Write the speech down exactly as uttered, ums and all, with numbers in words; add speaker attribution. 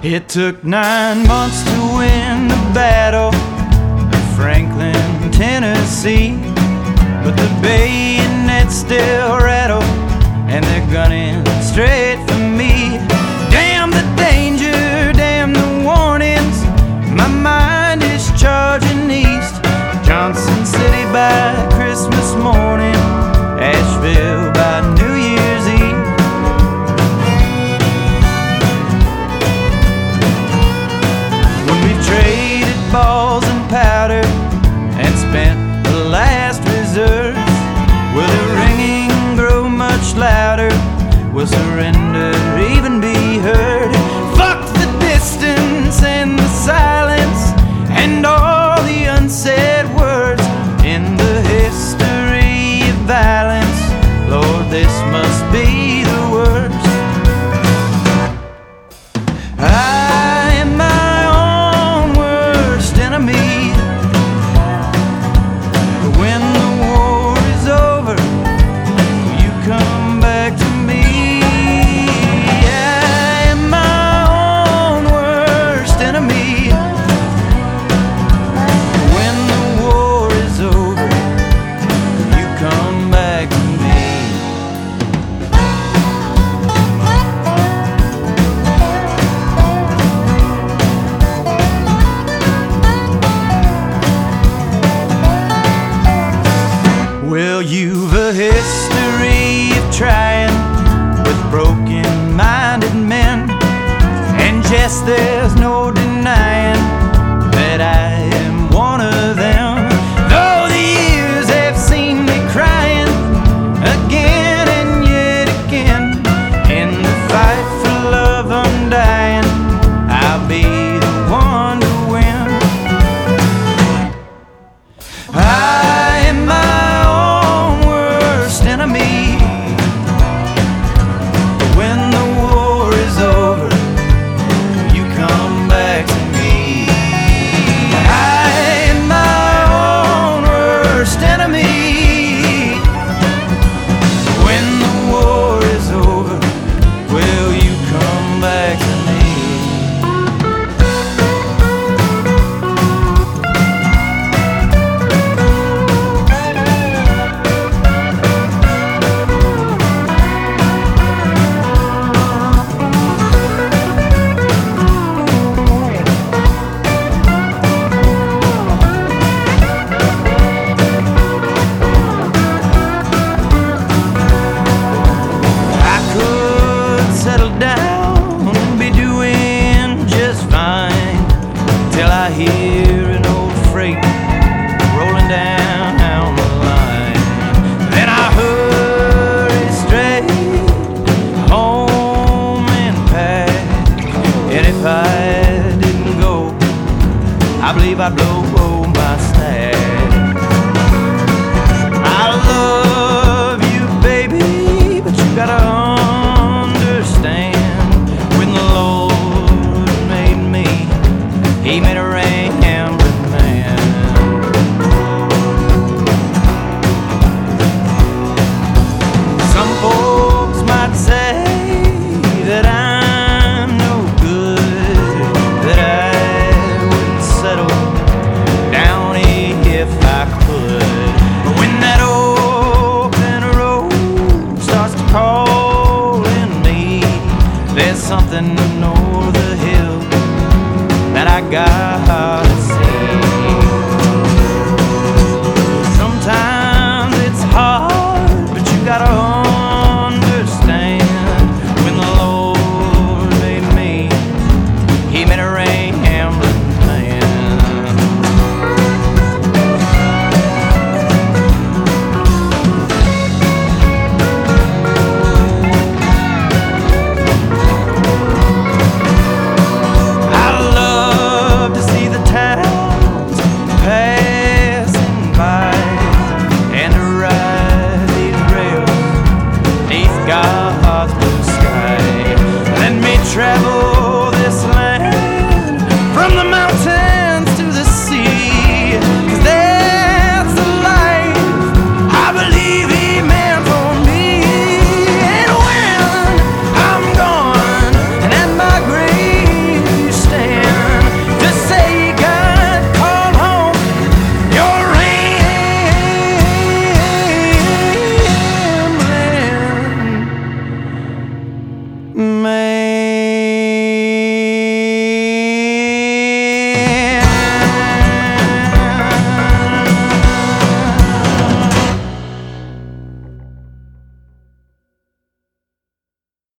Speaker 1: It took nine months to win the battle of Franklin, Tennessee, but the bayonets still rattle and they're gunning straight for me. Damn the danger, damn the warnings, my mind is charging east. Johnson City by Christmas morning, Asheville by New Year's Eve. When we've traded balls and powder and spent the last reserves, will the ringing grow much louder? Will surrender even be heard? Fuck the distance and the silence and all the unsaid words in the history of violence. Lord, this must be the worst. I am my own worst enemy. When the war is over, you come back to me. I am my own worst enemy. When the war is over, you come back to me. Well, you've a history of trying with broken-minded men, and just there's no denying that I am one of them. Though the years have seen me crying again and yet again, in the fight for love undying, I'll be the one to win. I am my own worst enemy. When the war is over, you come back to me. I am my own worst enemy. When the war is over, will you come back to me? I could settle down and be doing just fine till I hear an old freight rolling down the line. Then I hurry straight home and pack, and if I didn't go, I believe I'd blow my stack. I love you, baby, but you gotta understand, when the Lord made me, He made a rambling man. Some folks might say that I'm no good, that I wouldn't settle down if I could. But when that open road starts to call in me, there's something over the hill that I got